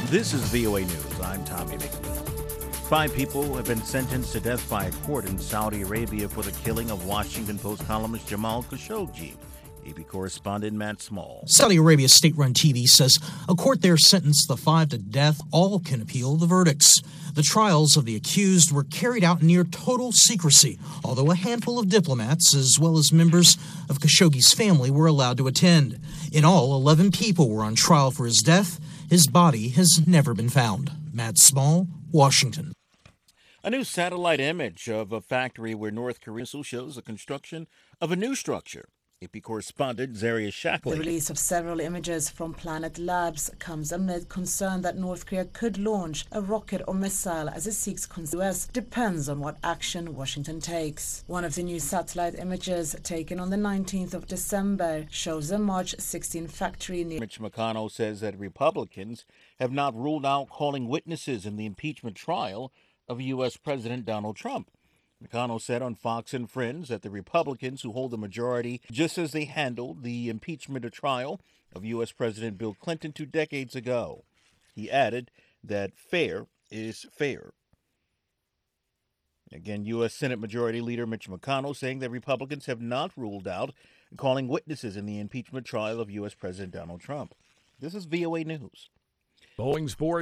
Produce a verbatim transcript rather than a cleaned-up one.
This is V O A News. I'm Tommy McNeil. Five people have been sentenced to death by a court in Saudi Arabia for the killing of Washington Post columnist Jamal Khashoggi. A P correspondent Matt Small. Saudi Arabia's state-run T V says a court there sentenced the five to death. All can appeal the verdicts. The trials of the accused were carried out near total secrecy, although a handful of diplomats, as well as members of Khashoggi's family, were allowed to attend. In all, eleven people were on trial for his death. His body has never been found. Matt Small, Washington. A new satellite image of a factory where North Korea shows the construction of a new structure. A P correspondent Zaria Shackley. The release of several images from Planet Labs comes amid concern that North Korea could launch a rocket or missile as it seeks control. U S depends on what action Washington takes. One of the new satellite images, taken on the nineteenth of December, shows a March sixteenth factory near. Mitch McConnell says that Republicans have not ruled out calling witnesses in the impeachment trial of U S President Donald Trump. McConnell said on Fox and Friends that the Republicans who hold the majority, just as they handled the impeachment trial of U S President Bill Clinton two decades ago. He added that fair is fair. Again, U S Senate Majority Leader Mitch McConnell saying that Republicans have not ruled out calling witnesses in the impeachment trial of U S President Donald Trump. This is V O A News. Boeing Sports.